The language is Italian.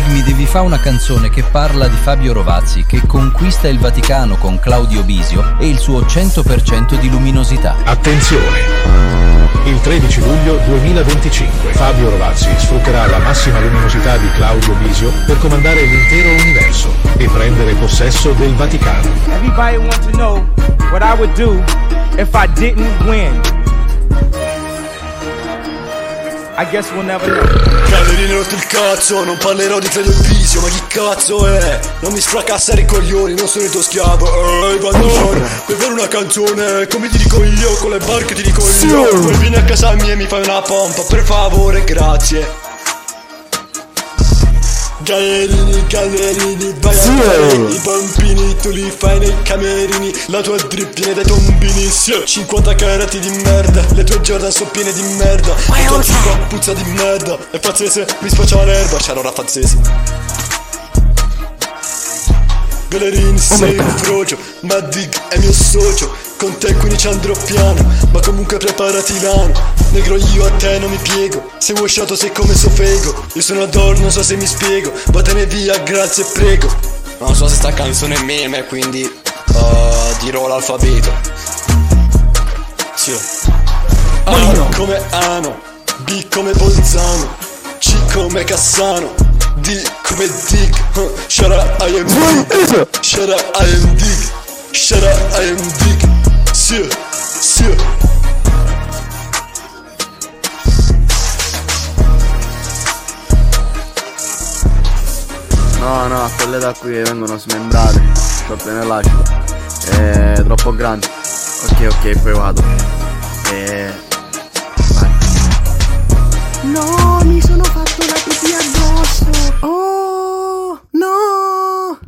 mi devi fare una canzone che parla di Fabio Rovazzi che conquista il Vaticano con Claudio Bisio e il suo 100% di luminosità. Attenzione! Il 13 luglio 2025 Fabio Rovazzi sfrutterà la massima luminosità di Claudio Bisio per comandare l'intero universo e prendere possesso del Vaticano. Everybody wants to know what I would do if I didn't win. I guess we'll never know. Camerini rotto il cazzo, non parlerò di Claudio Bisio, ma chi cazzo è? Non mi sfracassare i coglioni, non sono il tuo schiavo. Ehi, Vandor, puoi fare una canzone, come ti dico io, con le barche ti dico io. Poi vieni a casa mia e mi fai una pompa, per favore, grazie. Gallerini, vai a fare i pompini, tu li fai nei camerini, la tua drip viene dai tombini, 50 carati di merda, le tue Jordan sono piene di merda, la tua tipa puzza di merda, è pazzese, mi spaccia l'erba, c'è allora pazzese. Gallerini sei un frocio, ma Dig è mio socio, con te quindi ci andrò piano, ma comunque preparati l'ano. Negro io a te non mi piego, sei washato sei come Sofego, io sono Ador, non so se mi spiego, vattene via, grazie e prego. Non so se sta canzone è meme, quindi dirò l'alfabeto. Sì. A come Ano, B come Bolzano, C come Cassano, D come Dig, shut up I am Dig, shut up I am Dig, shut up I am Dig. Sì. No, quelle da qui vengono smembrate, troppo nell'acido, è troppo grande. Ok, poi vado. Vai. No, mi sono fatto la pipì addosso. Oh.